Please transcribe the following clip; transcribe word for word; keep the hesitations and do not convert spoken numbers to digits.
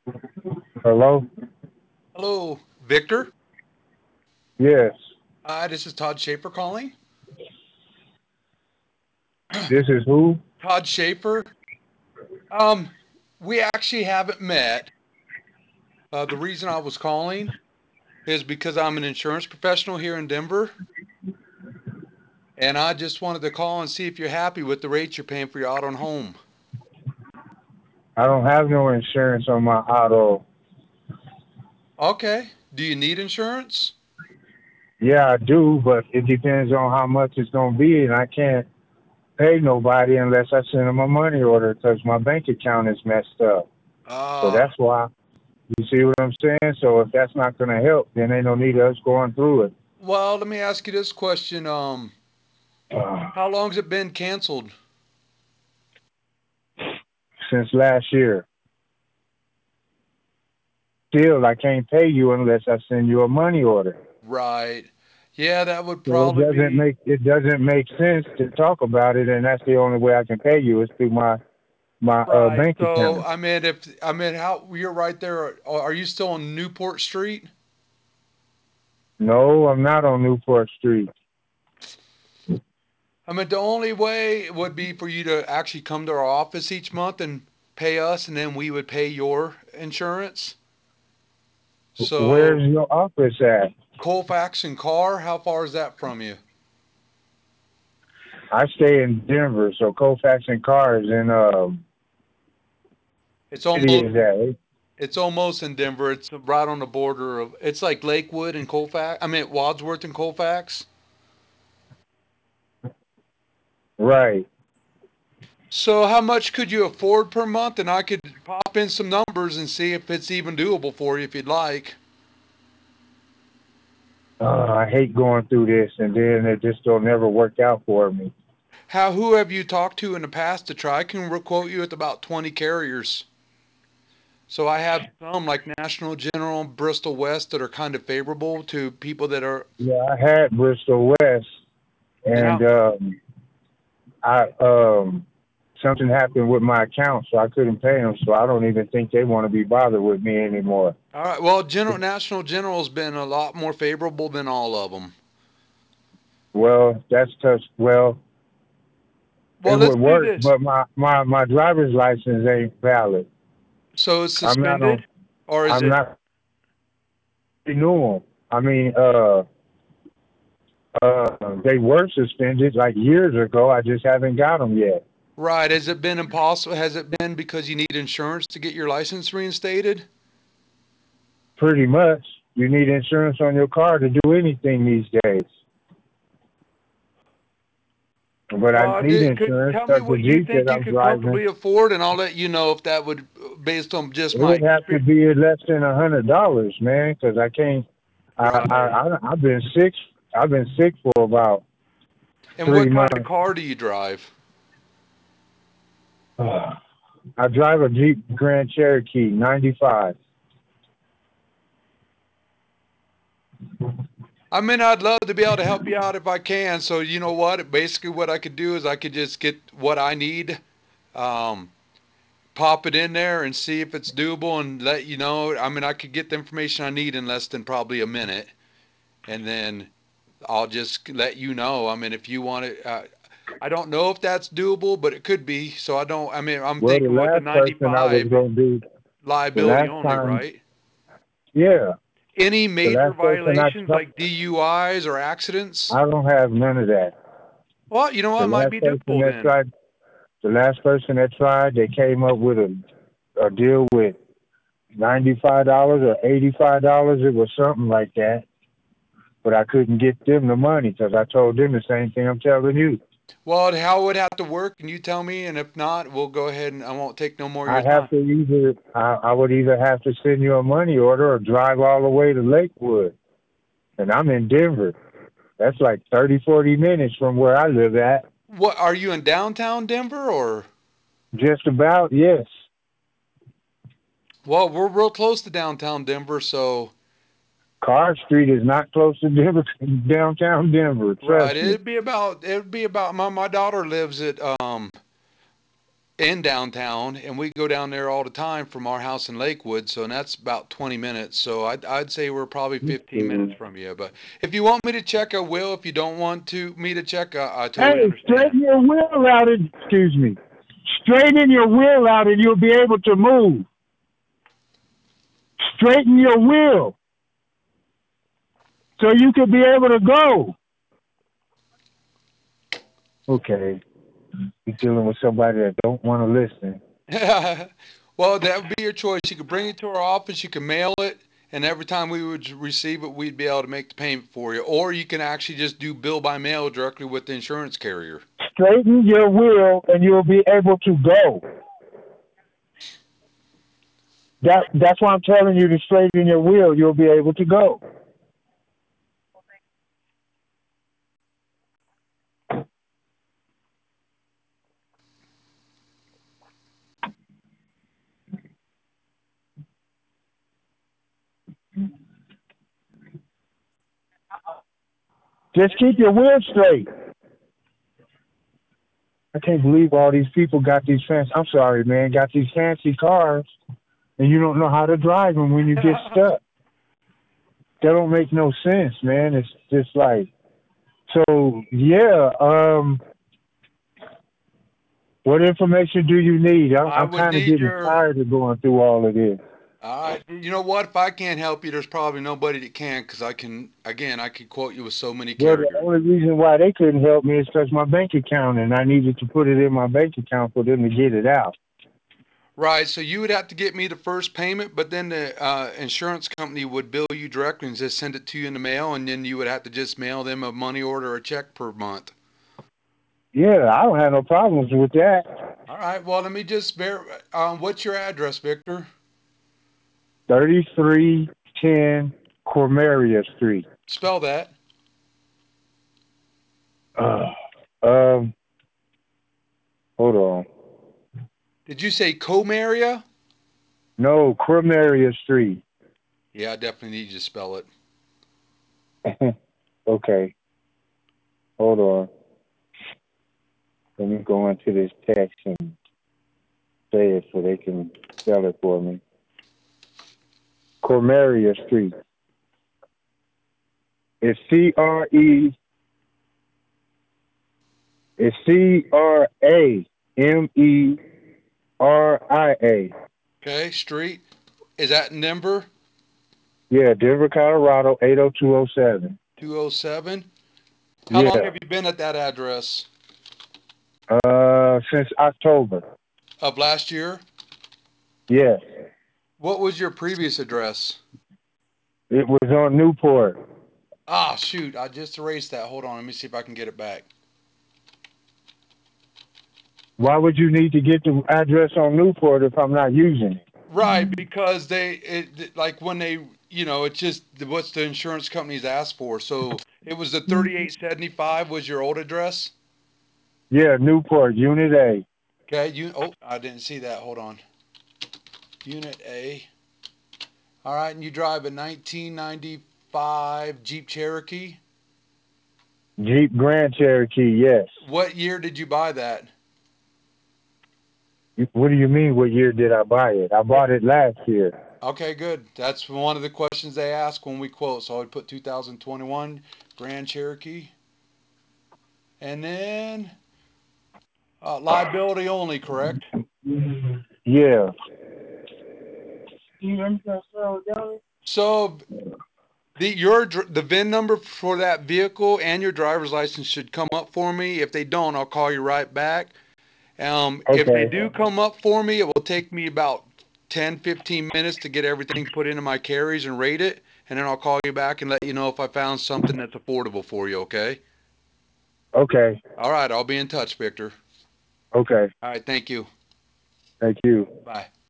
Hello? Hello, Victor. Yes. Uh, this is Todd Schaefer calling. This is who? Todd Schaefer. Um, we actually haven't met. Uh, the reason I was calling is because I'm an insurance professional here in Denver, and I just wanted to call and see if you're happy with the rates you're paying for your auto and home. I don't have no insurance on my auto. Okay. Do you need insurance? Yeah, I do, but it depends on how much it's going to be, and I can't pay nobody unless I send them a money order because my bank account is messed up. So Uh, that's why. You see what I'm saying? So if that's not going to help, then ain't no need of us going through it. well, let me ask you this question. Um, Uh, how long's it been canceled? since last year. Still, I can't pay you unless I send you a money order. Right. Yeah, that would So it probably doesn't be make it doesn't make sense to talk about it, and that's the only way I can pay you is through my my uh, right. bank So, account. I mean, if I mean, how you're right there. Are you still on Newport Street? No, I'm not on Newport Street. I mean, the only way would be for you to actually come to our office each month and pay us, and then we would pay your insurance. So, Where's your office at? Colfax and Carr, how far is that from you? I stay in Denver, so Colfax and Cars in um It's city almost is that? it's almost in Denver. It's right on the border of. It's like Lakewood and Colfax. I mean, Wadsworth and Colfax. Right. So, how much could you afford per month? And I could pop in some numbers and see if it's even doable for you if you'd like. Uh, I hate going through this, and then it just don't never work out for me. How who have you talked to in the past to try? I can quote you with about twenty carriers. So I have some like National General, Bristol West that are kind of favorable to people that are. Yeah, I had Bristol West, And and how? um, I um, something happened with my account, so I couldn't pay them. So I don't even think they want to be bothered with me anymore. All right. Well, General National General's been a lot more favorable than all of them. Well, that's just well, Well, it let's would do work, this. but my my my driver's license ain't valid. So it's I'm not on. suspended, or is I'm it not renewal. I mean, uh, uh, they were suspended like years ago. I just haven't got them yet. right? Has it been impossible? Has it been because you need insurance to get your license reinstated? Pretty much, you need insurance on your car to do anything these days. But I Well, need did, could insurance tell me because the what you Jeep that think you I'm could driving, comfortably afford, and I'll let you know if that would, based on just it my would have to experience. be less than a hundred dollars, man. Because I can't. I, I Right. I I've been sick. I've been sick for about And three what kind of months. car do you drive? I drive a Jeep Grand Cherokee ninety-five. I mean, I'd love to be able to help you out if I can. So you know what? Basically, what I could do is I could just get what I need, um, pop it in there, and see if it's doable, and let you know. I mean, I could get the information I need in less than probably a minute, and then I'll just let you know. I mean, if you want it, uh, I don't know if that's doable, but it could be. So I don't. I mean, I'm Well, the thinking with the last person I was ninety-five gonna do the liability last only, time, right? yeah, Any the major last person I violations talked, like D U Is or accidents? I don't have none of that. Well, you know The what might last be person doable that then. tried, the last person that tried, they came up with a a deal with ninety-five dollars or eighty-five dollars. It was something like that, but I couldn't get them the money because I told them the same thing I'm telling you. Well, how it would have to work, and you tell me, and if not, we'll go ahead and I won't take no more of I your have time. to either I, I would either have to send you a money order or drive all the way to Lakewood, and I'm in Denver. That's like thirty, forty minutes from where I live at. What are you in downtown Denver or? Just about, yes. Well, we're real close to downtown Denver, so Car Street is not close to Denver, downtown Denver. right. Trust me. It'd be about it'd be about my my daughter lives at um in downtown, and we go down there all the time from our house in Lakewood, so and that's about twenty minutes. So I'd, I'd say we're probably fifteen minutes from you. But if you want me to check, I will. If you don't want to me to check, I, I totally Hey, understand. straighten your wheel out. And, excuse me. Straighten your wheel out, and you'll be able to move. Straighten your wheel, so you can be able to go. Okay. You're dealing with somebody that don't want to listen. Well, that would be your choice. You could bring it to our office, you can mail it, and every time we would receive it, we'd be able to make the payment for you. Or you can actually just do bill by mail directly with the insurance carrier. Straighten your wheel, and you'll be able to go. That that's why I'm telling you to straighten your wheel. You'll be able to go. Just keep your wheel straight. I can't believe all these people got these fancy. I'm sorry, man. Got these fancy cars, and you don't know how to drive them when you get stuck. That don't make no sense, man. It's just like so. Yeah. Um. What information do you need? I'm, I I'm would kind of need getting your. tired of going through all of this. All right. You know what? If I can't help you, there's probably nobody that can, because I can, again, I could quote you with so many Well, the carriers. only reason why they couldn't help me is because my bank account, and I needed to put it in my bank account for them to get it out. Right. So you would have to get me the first payment, but then the uh, insurance company would bill you directly and just send it to you in the mail, and then you would have to just mail them a money order or a check per month. Yeah, I don't have no problems with that. All right. Well, let me just ver- um, what's your address, Victor? thirty-three ten Cormeria Street. Spell that. Uh, um, hold on. Did you say Comaria? No, Cormeria Street. Yeah, I definitely need you to spell it. Okay, hold on. Let me go into this text and say it so they can spell it for me. Cormeria Street. It's C R E. It's C R A M E R I A. Okay. Street. Is that number Yeah, Denver, Colorado, eight oh two oh seven. two oh seven? How long Yeah. have you been at that address? Uh, since October. Of last year? Yes. What was your previous address? It was on Newport. Ah, shoot. I just erased that. Hold on. Let me see if I can get it back. Why would you need to get the address on Newport if I'm not using it? Right, because they, it, like when they, you know, it's just what's the insurance companies ask for. So it was the thirty-eight seventy-five was your old address? Yeah, Newport, Unit A. Okay, you, oh, I didn't see that. Hold on. Unit A. All right, and you drive a nineteen ninety-five Jeep Cherokee. Jeep Grand Cherokee, yes. What year did you buy that? What do you mean, what year did I buy it? I What? bought it last year. Okay, good. That's one of the questions they ask when we quote. So I would put two thousand twenty-one Grand Cherokee. And then uh, liability only, correct? Yeah. So the your dr- the V I N number for that vehicle and your driver's license should come up for me. If they don't, I'll call you right back. Um, if they Okay. do come up for me, it will take me about ten, fifteen minutes to get everything put into my carries and rate it. And then I'll call you back and let you know if I found something that's affordable for you, okay? Okay. All right, I'll be in touch, Victor. Okay. All right, thank you. Thank you. Bye.